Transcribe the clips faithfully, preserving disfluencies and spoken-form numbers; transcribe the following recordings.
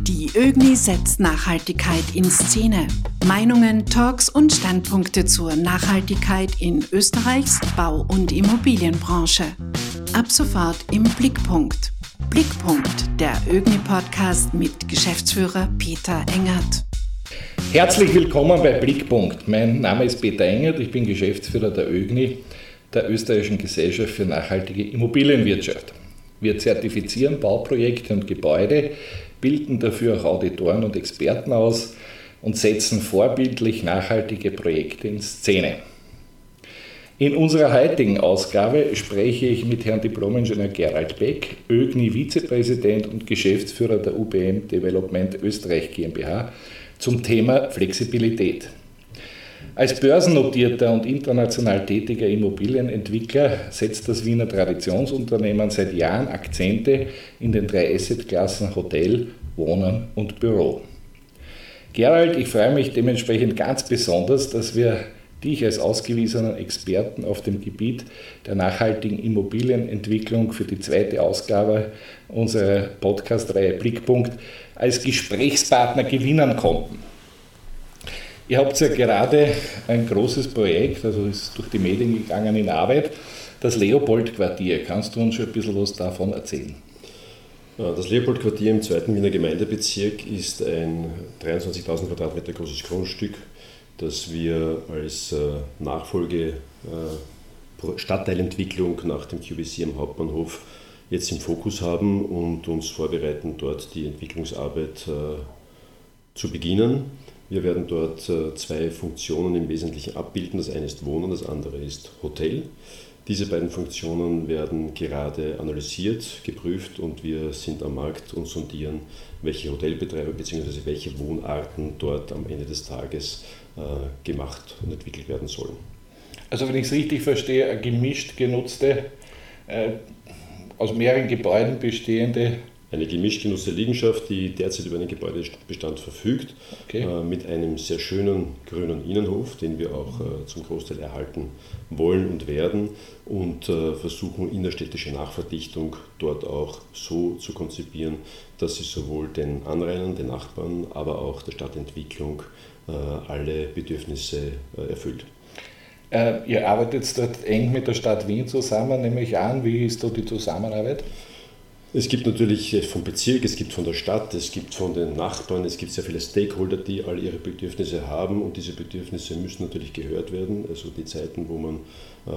Die ÖGNI setzt Nachhaltigkeit in Szene. Meinungen, Talks und Standpunkte zur Nachhaltigkeit in Österreichs Bau- und Immobilienbranche. Ab sofort im Blickpunkt. Blickpunkt, der ÖGNI-Podcast mit Geschäftsführer Peter Engert. Herzlich willkommen bei Blickpunkt. Mein Name ist Peter Engert, ich bin Geschäftsführer der ÖGNI, der Österreichischen Gesellschaft für nachhaltige Immobilienwirtschaft. Wir zertifizieren Bauprojekte und Gebäude, bilden dafür auch Auditoren und Experten aus und setzen vorbildlich nachhaltige Projekte in Szene. In unserer heutigen Ausgabe spreche ich mit Herrn Diplom-Ingenieur Gerald Beck, ÖGNI-Vizepräsident und Geschäftsführer der U B M Development Österreich GmbH, zum Thema Flexibilität. Als börsennotierter und international tätiger Immobilienentwickler setzt das Wiener Traditionsunternehmen seit Jahren Akzente in den drei Assetklassen Hotel, Wohnen und Büro. Gerald, ich freue mich dementsprechend ganz besonders, dass wir dich als ausgewiesenen Experten auf dem Gebiet der nachhaltigen Immobilienentwicklung für die zweite Ausgabe unserer Podcast-Reihe Blickpunkt als Gesprächspartner gewinnen konnten. Ihr habt ja gerade ein großes Projekt, also ist durch die Medien gegangen in Arbeit, das Leopold-Quartier. Kannst du uns schon ein bisschen was davon erzählen? Das Leopold-Quartier im zweiten Wiener Gemeindebezirk ist ein dreiundzwanzigtausend Quadratmeter großes Grundstück, das wir als Nachfolge Stadtteilentwicklung nach dem Q B C am Hauptbahnhof jetzt im Fokus haben und uns vorbereiten, dort die Entwicklungsarbeit zu beginnen. Wir werden dort zwei Funktionen im Wesentlichen abbilden. Das eine ist Wohnen, das andere ist Hotel. Diese beiden Funktionen werden gerade analysiert, geprüft und wir sind am Markt und sondieren, welche Hotelbetreiber bzw. welche Wohnarten dort am Ende des Tages äh, gemacht und entwickelt werden sollen. Also wenn ich es richtig verstehe, eine gemischt genutzte, äh, aus mehreren Gebäuden bestehende... Eine gemischt genutzte Liegenschaft, die derzeit über einen Gebäudebestand verfügt, okay. äh, mit einem sehr schönen grünen Innenhof, den wir auch äh, zum Großteil erhalten wollen und werden und äh, versuchen, innerstädtische Nachverdichtung dort auch so zu konzipieren, dass sie sowohl den Anrainern, den Nachbarn, aber auch der Stadtentwicklung äh, alle Bedürfnisse äh, erfüllt. Äh, ihr arbeitet dort eng mit der Stadt Wien zusammen, nehme ich an. Wie ist da die Zusammenarbeit? Es gibt natürlich vom Bezirk, es gibt von der Stadt, es gibt von den Nachbarn, es gibt sehr viele Stakeholder, die all ihre Bedürfnisse haben und diese Bedürfnisse müssen natürlich gehört werden. Also die Zeiten, wo man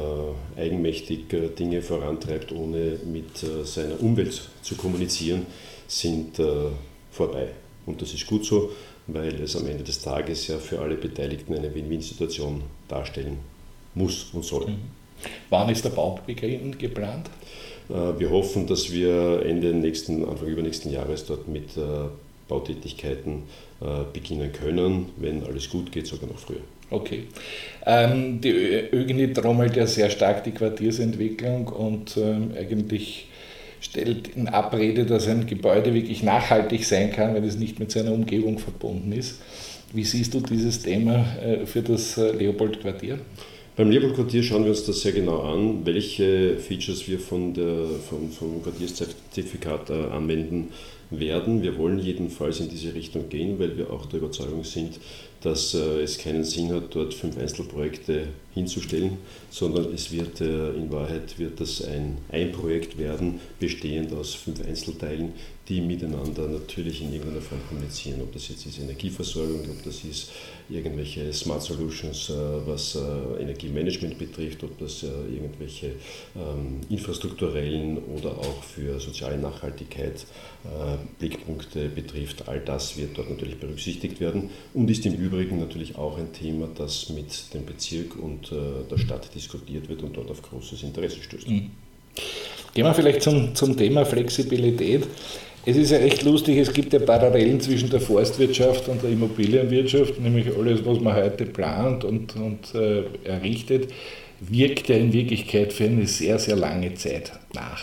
äh, eigenmächtig äh, Dinge vorantreibt, ohne mit äh, seiner Umwelt zu kommunizieren, sind äh, vorbei. Und das ist gut so, weil es am Ende des Tages ja für alle Beteiligten eine Win-Win-Situation darstellen muss und soll. Mhm. Wann ist der Baubeginn geplant? Wir hoffen, dass wir Ende nächsten, Anfang übernächsten Jahres dort mit äh, Bautätigkeiten äh, beginnen können, wenn alles gut geht, sogar noch früher. Okay. Ähm, die ÖGNI trommelt ja sehr stark die Quartiersentwicklung und ähm, eigentlich stellt in Abrede, dass ein Gebäude wirklich nachhaltig sein kann, wenn es nicht mit seiner Umgebung verbunden ist. Wie siehst du dieses Thema äh, für das äh, Leopold-Quartier? Beim Leopold-Quartier schauen wir uns das sehr genau an, welche Features wir von der, vom, vom Quartierszertifikat äh, anwenden werden. Wir wollen jedenfalls in diese Richtung gehen, weil wir auch der Überzeugung sind, dass äh, es keinen Sinn hat, dort fünf Einzelprojekte hinzustellen, sondern es wird äh, in Wahrheit wird das ein, ein Projekt werden, bestehend aus fünf Einzelteilen, die miteinander natürlich in irgendeiner Form kommunizieren. Ob das jetzt ist Energieversorgung, ob das ist irgendwelche Smart Solutions, äh, was äh, Energiemanagement betrifft, ob das äh, irgendwelche ähm, infrastrukturellen oder auch für soziale Nachhaltigkeit äh, Blickpunkte betrifft. All das wird dort natürlich berücksichtigt werden und ist im Übrigen natürlich auch ein Thema, das mit dem Bezirk und äh, der Stadt diskutiert wird und dort auf großes Interesse stößt. Mhm. Gehen wir vielleicht zum, zum Thema Flexibilität. Es ist ja recht lustig, es gibt ja Parallelen zwischen der Forstwirtschaft und der Immobilienwirtschaft, nämlich alles, was man heute plant und, und äh, errichtet, wirkt ja in Wirklichkeit für eine sehr, sehr lange Zeit nach.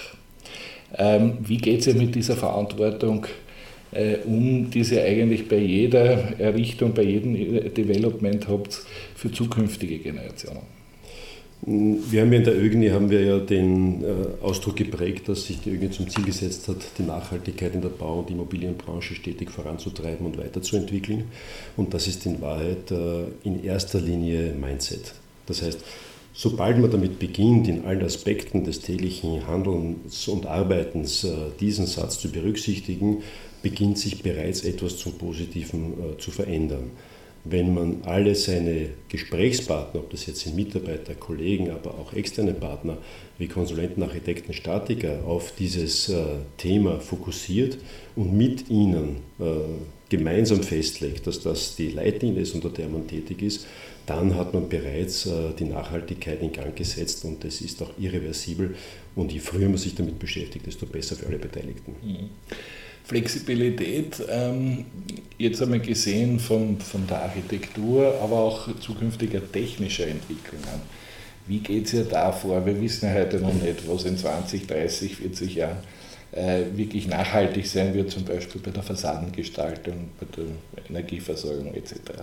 Ähm, wie geht es ja mit dieser Verantwortung äh, um, die ihr eigentlich bei jeder Errichtung, bei jedem Development habt für zukünftige Generationen? Wir haben ja in der ÖGNI haben wir ja den äh, Ausdruck geprägt, dass sich die ÖGNI zum Ziel gesetzt hat, die Nachhaltigkeit in der Bau- und Immobilienbranche stetig voranzutreiben und weiterzuentwickeln. Und das ist in Wahrheit äh, in erster Linie Mindset. Das heißt, sobald man damit beginnt, in allen Aspekten des täglichen Handelns und Arbeitens äh, diesen Satz zu berücksichtigen, beginnt sich bereits etwas zum Positiven äh, zu verändern. Wenn man alle seine Gesprächspartner, ob das jetzt sind Mitarbeiter, Kollegen, aber auch externe Partner wie Konsulenten, Architekten, Statiker, auf dieses äh, Thema fokussiert und mit ihnen äh, gemeinsam festlegt, dass das die Leitlinie ist, unter der man tätig ist, dann hat man bereits äh, die Nachhaltigkeit in Gang gesetzt und das ist auch irreversibel. Und je früher man sich damit beschäftigt, desto besser für alle Beteiligten. Mhm. Flexibilität, ähm, jetzt einmal gesehen von, von der Architektur, aber auch zukünftiger technischer Entwicklungen. Wie geht es ja da vor? Wir wissen ja heute noch nicht, was in zwanzig, dreißig, vierzig Jahren äh, wirklich nachhaltig sein wird, zum Beispiel bei der Fassadengestaltung, bei der Energieversorgung et cetera.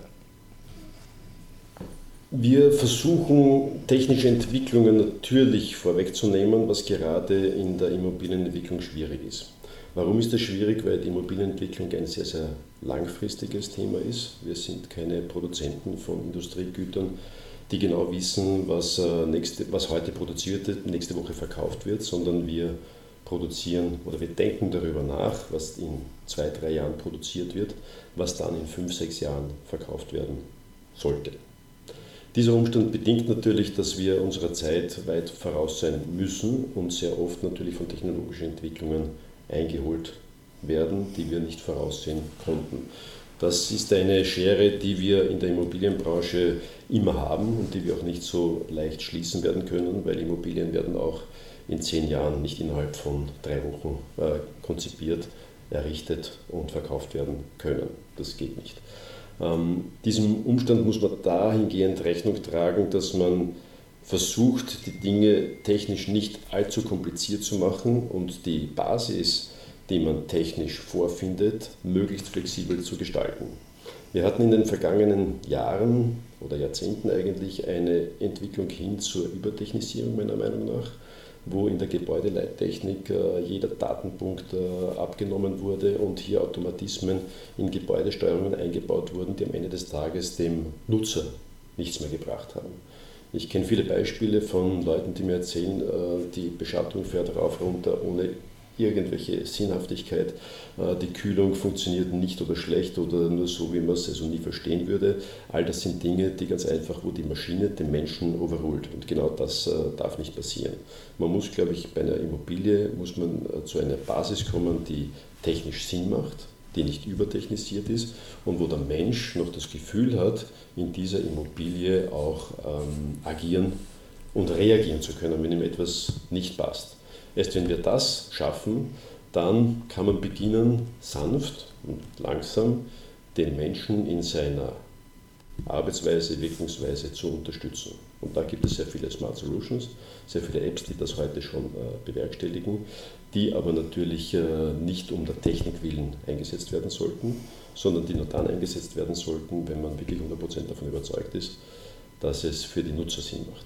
Wir versuchen, technische Entwicklungen natürlich vorwegzunehmen, was gerade in der Immobilienentwicklung schwierig ist. Warum ist das schwierig? Weil die Immobilienentwicklung ein sehr, sehr langfristiges Thema ist. Wir sind keine Produzenten von Industriegütern, die genau wissen, was, nächste, was heute produziert wird, nächste Woche verkauft wird, sondern wir produzieren oder wir denken darüber nach, was in zwei, drei Jahren produziert wird, was dann in fünf, sechs Jahren verkauft werden sollte. Dieser Umstand bedingt natürlich, dass wir unserer Zeit weit voraus sein müssen und sehr oft natürlich von technologischen Entwicklungen eingeholt werden, die wir nicht voraussehen konnten. Das ist eine Schere, die wir in der Immobilienbranche immer haben und die wir auch nicht so leicht schließen werden können, weil Immobilien werden auch in zehn Jahren nicht innerhalb von drei Wochen äh, konzipiert, errichtet und verkauft werden können. Das geht nicht. Ähm, diesem Umstand muss man dahingehend Rechnung tragen, dass man versucht, die Dinge technisch nicht allzu kompliziert zu machen und die Basis, die man technisch vorfindet, möglichst flexibel zu gestalten. Wir hatten in den vergangenen Jahren oder Jahrzehnten eigentlich eine Entwicklung hin zur Übertechnisierung meiner Meinung nach, wo in der Gebäudeleittechnik äh, jeder Datenpunkt äh, abgenommen wurde und hier Automatismen in Gebäudesteuerungen eingebaut wurden, die am Ende des Tages dem Nutzer nichts mehr gebracht haben. Ich kenne viele Beispiele von Leuten, die mir erzählen, äh, die Beschattung fährt rauf, runter, ohne irgendwelche Sinnhaftigkeit. Äh, die Kühlung funktioniert nicht oder schlecht oder nur so, wie man es also nie verstehen würde. All das sind Dinge, die ganz einfach, wo die Maschine den Menschen overruled. Und genau das äh, darf nicht passieren. Man muss, glaube ich, bei einer Immobilie muss man äh, zu einer Basis kommen, die technisch Sinn macht, die nicht übertechnisiert ist und wo der Mensch noch das Gefühl hat, in dieser Immobilie auch ähm, agieren und reagieren zu können, wenn ihm etwas nicht passt. Erst wenn wir das schaffen, dann kann man beginnen, sanft und langsam den Menschen in seiner Arbeitsweise, Wirkungsweise zu unterstützen. Und da gibt es sehr viele Smart Solutions, sehr viele Apps, die das heute schon äh, bewerkstelligen, die aber natürlich äh, nicht um der Technik willen eingesetzt werden sollten, sondern die nur dann eingesetzt werden sollten, wenn man wirklich hundert Prozent davon überzeugt ist, dass es für die Nutzer Sinn macht.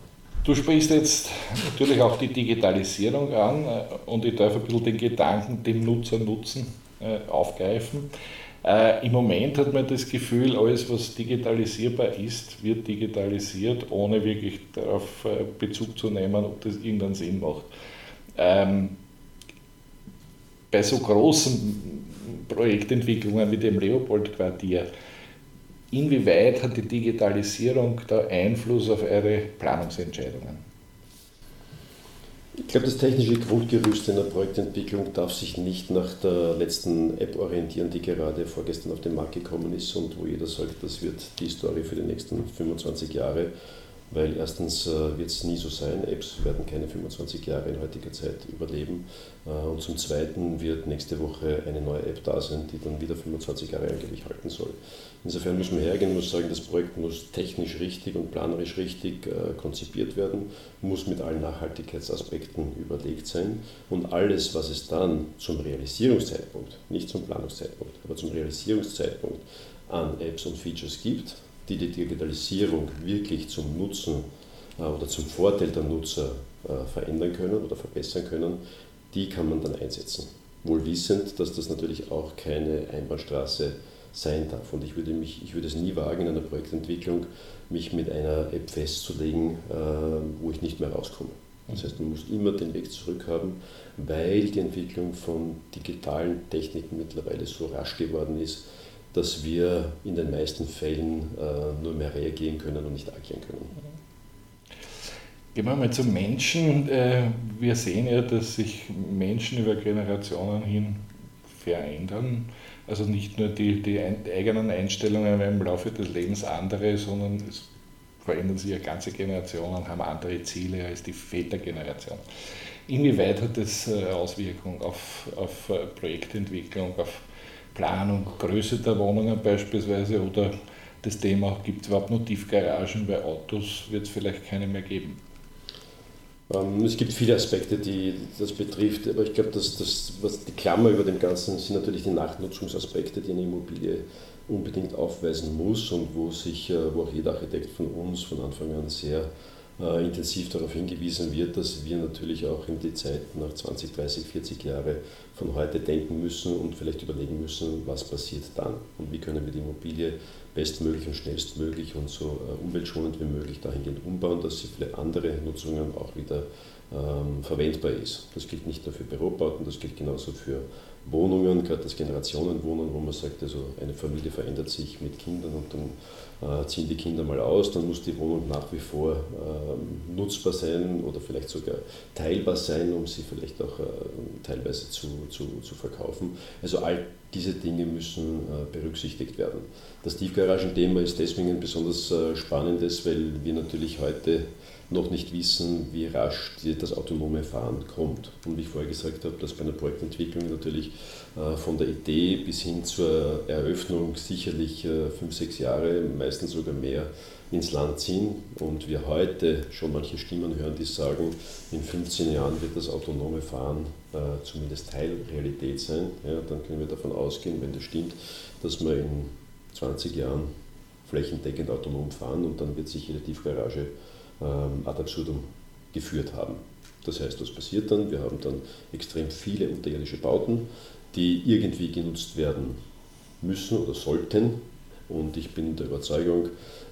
Du sprichst jetzt natürlich auch die Digitalisierung an und ich darf ein bisschen den Gedanken, dem Nutzer nutzen, äh, aufgreifen. Äh, Im Moment hat man das Gefühl, alles was digitalisierbar ist, wird digitalisiert, ohne wirklich darauf äh, Bezug zu nehmen, ob das irgendeinen Sinn macht. Ähm, bei so großen Projektentwicklungen wie dem Leopold-Quartier, inwieweit hat die Digitalisierung da Einfluss auf eure Planungsentscheidungen? Ich glaube, das technische Grundgerüst in der Projektentwicklung darf sich nicht nach der letzten App orientieren, die gerade vorgestern auf den Markt gekommen ist und wo jeder sagt, das wird die Story für die nächsten fünfundzwanzig Jahre, weil erstens äh, wird es nie so sein, Apps werden keine fünfundzwanzig Jahre in heutiger Zeit überleben äh, und zum Zweiten wird nächste Woche eine neue App da sein, die dann wieder fünfundzwanzig Jahre angeblich halten soll. Insofern muss man hergehen und muss sagen, das Projekt muss technisch richtig und planerisch richtig äh, konzipiert werden, muss mit allen Nachhaltigkeitsaspekten überlegt sein und alles, was es dann zum Realisierungszeitpunkt, nicht zum Planungszeitpunkt, aber zum Realisierungszeitpunkt an Apps und Features gibt, die die Digitalisierung wirklich zum Nutzen oder zum Vorteil der Nutzer verändern können oder verbessern können, die kann man dann einsetzen. Wohl wissend, dass das natürlich auch keine Einbahnstraße sein darf. Und ich würde, mich, ich würde es nie wagen, in einer Projektentwicklung mich mit einer App festzulegen, wo ich nicht mehr rauskomme. Das heißt, man muss immer den Weg zurück haben, weil die Entwicklung von digitalen Techniken mittlerweile so rasch geworden ist, dass wir in den meisten Fällen nur mehr reagieren können und nicht agieren können. Gehen wir mal zum Menschen. Wir sehen ja, dass sich Menschen über Generationen hin verändern. Also nicht nur die, die eigenen Einstellungen im Laufe des Lebens andere, sondern es verändern sich ja ganze Generationen, haben andere Ziele als die Vätergeneration. Inwieweit hat das Auswirkungen auf, auf Projektentwicklung, auf Planung, Größe der Wohnungen beispielsweise oder das Thema, gibt es überhaupt noch Tiefgaragen, bei Autos wird es vielleicht keine mehr geben? Es gibt viele Aspekte, die das betrifft, aber ich glaube, dass das, was die Klammer über dem Ganzen sind natürlich die Nachnutzungsaspekte, die eine Immobilie unbedingt aufweisen muss und wo, sich, wo auch jeder Architekt von uns von Anfang an sehr äh, intensiv darauf hingewiesen wird, dass wir natürlich auch in die Zeit nach zwanzig, dreißig, vierzig Jahre von heute denken müssen und vielleicht überlegen müssen, was passiert dann und wie können wir die Immobilie bestmöglich und schnellstmöglich und so äh, umweltschonend wie möglich dahingehend umbauen, dass sie für andere Nutzungen auch wieder ähm, verwendbar ist. Das gilt nicht nur für Bürobauten, das gilt genauso für Wohnungen, gerade das Generationenwohnen, wo man sagt, also eine Familie verändert sich mit Kindern und dann äh, ziehen die Kinder mal aus, dann muss die Wohnung nach wie vor äh, nutzbar sein oder vielleicht sogar teilbar sein, um sie vielleicht auch äh, teilweise zu, zu, zu verkaufen. Also all diese Dinge müssen äh, berücksichtigt werden. Das Tiefgaragenthema ist deswegen ein besonders äh, spannendes, weil wir natürlich heute noch nicht wissen, wie rasch die, das autonome Fahren kommt. Und wie ich vorher gesagt habe, dass bei einer Projektentwicklung natürlich äh, von der Idee bis hin zur Eröffnung sicherlich äh, fünf, sechs Jahre, meistens sogar mehr, ins Land ziehen. Und wir heute schon manche Stimmen hören, die sagen, in fünfzehn Jahren wird das autonome Fahren äh, zumindest Teilrealität sein. Ja, dann können wir davon ausgehen, wenn das stimmt, dass wir in zwanzig Jahren flächendeckend autonom fahren und dann wird sich jede Tiefgarage ad absurdum geführt haben. Das heißt, was passiert dann? Wir haben dann extrem viele unterirdische Bauten, die irgendwie genutzt werden müssen oder sollten. Und ich bin der Überzeugung,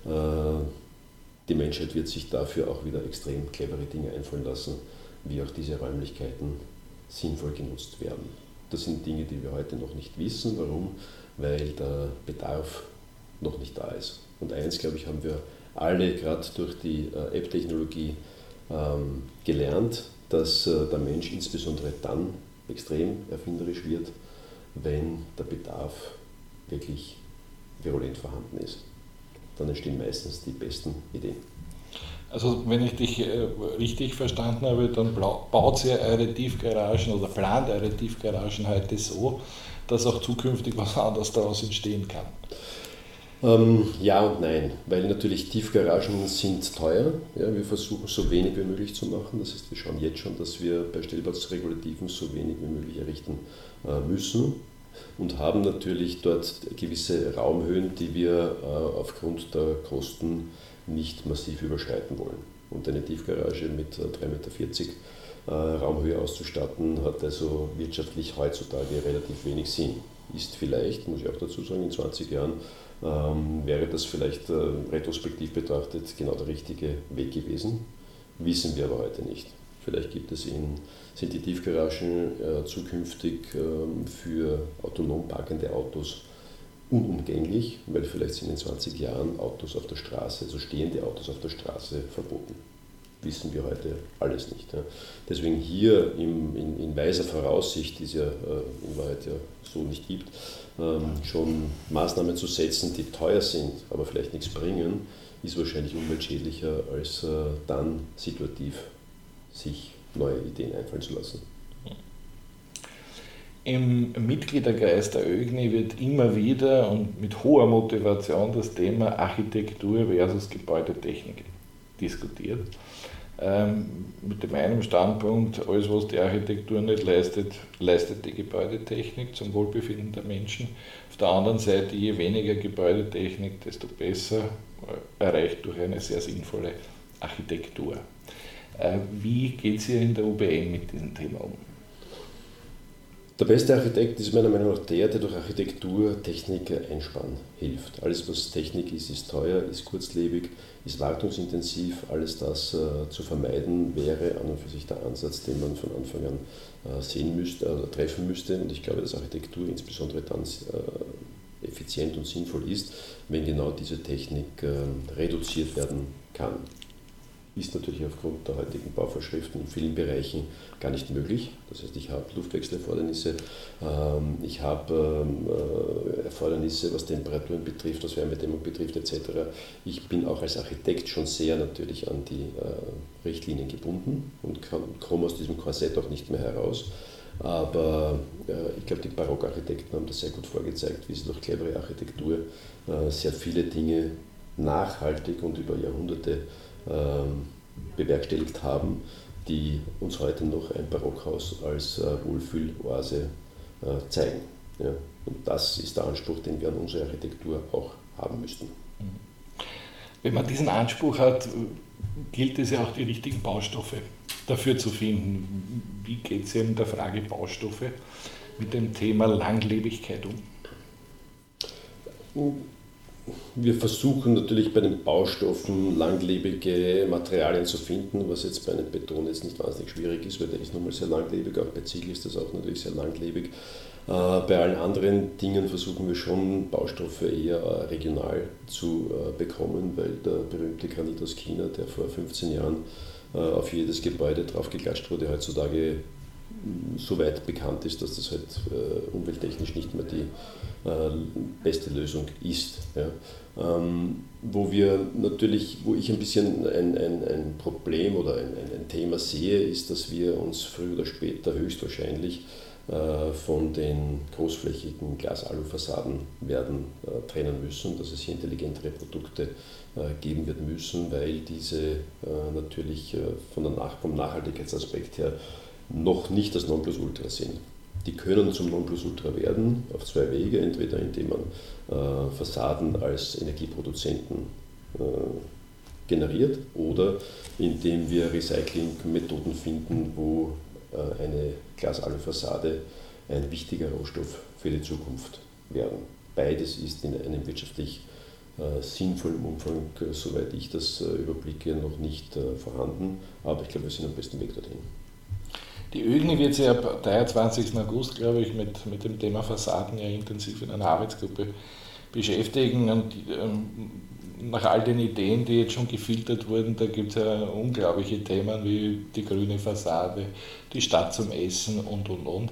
die Menschheit wird sich dafür auch wieder extrem clevere Dinge einfallen lassen, wie auch diese Räumlichkeiten sinnvoll genutzt werden. Das sind Dinge, die wir heute noch nicht wissen. Warum? Weil der Bedarf noch nicht da ist. Und eins, glaube ich, haben wir alle gerade durch die äh, App-Technologie ähm, gelernt, dass äh, der Mensch insbesondere dann extrem erfinderisch wird, wenn der Bedarf wirklich virulent vorhanden ist. Dann entstehen meistens die besten Ideen. Also wenn ich dich äh, richtig verstanden habe, dann baut ihr eure Tiefgaragen oder plant eure Tiefgaragen heute so, dass auch zukünftig was anderes daraus entstehen kann. Ähm, ja und nein, weil natürlich Tiefgaragen sind teuer. Ja, wir versuchen so wenig wie möglich zu machen. Das heißt, wir schauen jetzt schon, dass wir bei Stellplatzregulativen so wenig wie möglich errichten äh, müssen und haben natürlich dort gewisse Raumhöhen, die wir äh, aufgrund der Kosten nicht massiv überschreiten wollen. Und eine Tiefgarage mit äh, drei Meter vierzig äh, Raumhöhe auszustatten, hat also wirtschaftlich heutzutage relativ wenig Sinn. Ist vielleicht, muss ich auch dazu sagen, in zwanzig Jahren Ähm, wäre das vielleicht äh, retrospektiv betrachtet genau der richtige Weg gewesen, wissen wir aber heute nicht. Vielleicht gibt es in, sind die Tiefgaragen äh, zukünftig äh, für autonom parkende Autos unumgänglich, weil vielleicht sind in zwanzig Jahren Autos auf der Straße, also stehende Autos auf der Straße verboten. Wissen wir heute alles nicht. Ja. Deswegen hier im, in, in weiser Voraussicht, die es ja äh, in Wahrheit ja so nicht gibt, ähm, schon Maßnahmen zu setzen, die teuer sind, aber vielleicht nichts bringen, ist wahrscheinlich umweltschädlicher, als äh, dann situativ sich neue Ideen einfallen zu lassen. Im Mitgliederkreis der ÖGNI wird immer wieder und mit hoher Motivation das Thema Architektur versus Gebäudetechnik diskutiert. Ähm, mit dem einen Standpunkt, alles was die Architektur nicht leistet, leistet die Gebäudetechnik zum Wohlbefinden der Menschen. Auf der anderen Seite, je weniger Gebäudetechnik, desto besser, äh, erreicht durch eine sehr sinnvolle Architektur. Wie geht es ihr in der U B M mit diesem Thema um? Der beste Architekt ist meiner Meinung nach der, der durch Architektur Technik einsparen hilft. Alles, was Technik ist, ist teuer, ist kurzlebig, ist wartungsintensiv. Alles das äh, zu vermeiden wäre an und für sich der Ansatz, den man von Anfang an äh, sehen müsste, äh, treffen müsste. Und ich glaube, dass Architektur insbesondere dann äh, effizient und sinnvoll ist, wenn genau diese Technik äh, reduziert werden kann. Ist natürlich aufgrund der heutigen Bauvorschriften in vielen Bereichen gar nicht möglich. Das heißt, ich habe Luftwechselerfordernisse, ähm, ich habe ähm, Erfordernisse, was Temperaturen betrifft, was Wärmedämmung betrifft et cetera. Ich bin auch als Architekt schon sehr natürlich an die äh, Richtlinien gebunden und komme aus diesem Korsett auch nicht mehr heraus. Aber äh, ich glaube, die Barockarchitekten haben das sehr gut vorgezeigt, wie sie durch clevere Architektur äh, sehr viele Dinge nachhaltig und über Jahrhunderte bewerkstelligt haben, die uns heute noch ein Barockhaus als Wohlfühloase zeigen. Ja, und das ist der Anspruch, den wir an unsere Architektur auch haben müssten. Wenn man diesen Anspruch hat, gilt es ja auch, die richtigen Baustoffe dafür zu finden. Wie geht es in der Frage Baustoffe mit dem Thema Langlebigkeit um? Wir versuchen natürlich bei den Baustoffen langlebige Materialien zu finden, was jetzt bei einem Beton jetzt nicht wahnsinnig schwierig ist, weil der ist nun mal sehr langlebig, auch bei Ziegel ist das auch natürlich sehr langlebig. Bei allen anderen Dingen versuchen wir schon, Baustoffe eher regional zu bekommen, weil der berühmte Granit aus China, der vor fünfzehn Jahren auf jedes Gebäude draufgeklatscht wurde, heutzutage so weit bekannt ist, dass das halt äh, umwelttechnisch nicht mehr die äh, beste Lösung ist. Ja. Ähm, wo wir natürlich, wo ich ein bisschen ein, ein, ein Problem oder ein, ein Thema sehe, ist, dass wir uns früher oder später höchstwahrscheinlich äh, von den großflächigen Glas-Alu-Fassaden werden äh, trennen müssen, dass es hier intelligentere Produkte äh, geben wird müssen, weil diese äh, natürlich äh, von der Nach- vom Nachhaltigkeitsaspekt her noch nicht das Nonplusultra sind. Die können zum Nonplusultra werden auf zwei Wege, entweder indem man äh, Fassaden als Energieproduzenten äh, generiert oder indem wir Recyclingmethoden finden, wo äh, eine Glas-Alu-Fassade ein wichtiger Rohstoff für die Zukunft werden. Beides ist in einem wirtschaftlich äh, sinnvollen Umfang, äh, soweit ich das äh, überblicke, noch nicht äh, vorhanden, aber ich glaube, wir sind am besten Weg dorthin. Die ÖGNI wird sich ab dreiundzwanzigsten August, glaube ich, mit, mit dem Thema Fassaden ja intensiv in einer Arbeitsgruppe beschäftigen. Und ähm, nach all den Ideen, die jetzt schon gefiltert wurden, da gibt es ja unglaubliche Themen wie die grüne Fassade, die Stadt zum Essen und, und, und.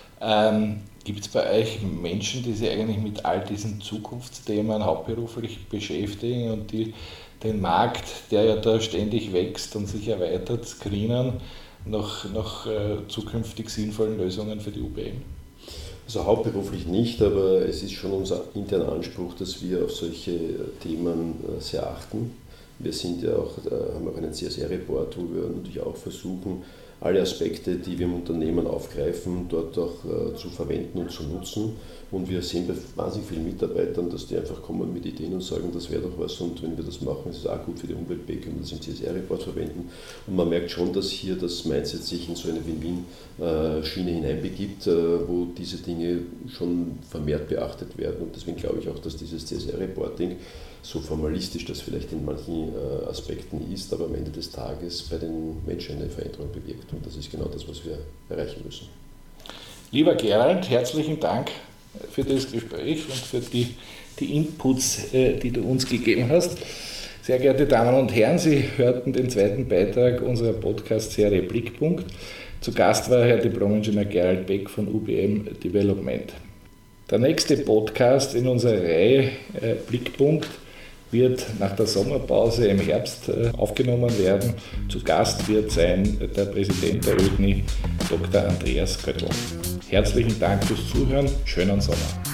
Ähm, gibt es bei euch Menschen, die sich eigentlich mit all diesen Zukunftsthemen hauptberuflich beschäftigen und die den Markt, der ja da ständig wächst und sich erweitert, screenen nach, nach äh, zukünftig sinnvollen Lösungen für die U B M? Also hauptberuflich nicht, aber es ist schon unser interner Anspruch, dass wir auf solche Themen sehr achten. Wir sind ja auch, haben auch einen C S R-Report, wo wir natürlich auch versuchen, alle Aspekte, die wir im Unternehmen aufgreifen, dort auch äh, zu verwenden und zu nutzen. Und wir sehen bei wahnsinnig vielen Mitarbeitern, dass die einfach kommen mit Ideen und sagen, das wäre doch was und wenn wir das machen, ist es auch gut für die Umwelt, können wir das im C S R-Report verwenden. Und man merkt schon, dass hier das Mindset sich in so eine Win-Win-Schiene hineinbegibt, äh, wo diese Dinge schon vermehrt beachtet werden. Und deswegen glaube ich auch, dass dieses C S R-Reporting, so formalistisch das vielleicht in manchen äh, Aspekten ist, aber am Ende des Tages bei den Menschen eine Veränderung bewirkt. Und das ist genau das, was wir erreichen müssen. Lieber Gerald, herzlichen Dank für das Gespräch und für die, die Inputs, äh, die du uns gegeben hast. Sehr geehrte Damen und Herren, Sie hörten den zweiten Beitrag unserer Podcast-Serie Blickpunkt. Zu Gast war Herr Diplom-Ingenieur Gerald Beck von U B M Development. Der nächste Podcast in unserer Reihe äh, Blickpunkt wird nach der Sommerpause im Herbst aufgenommen werden. Zu Gast wird sein der Präsident der ÖGNI, Doktor Andreas Göttl. Herzlichen Dank fürs Zuhören, schönen Sommer.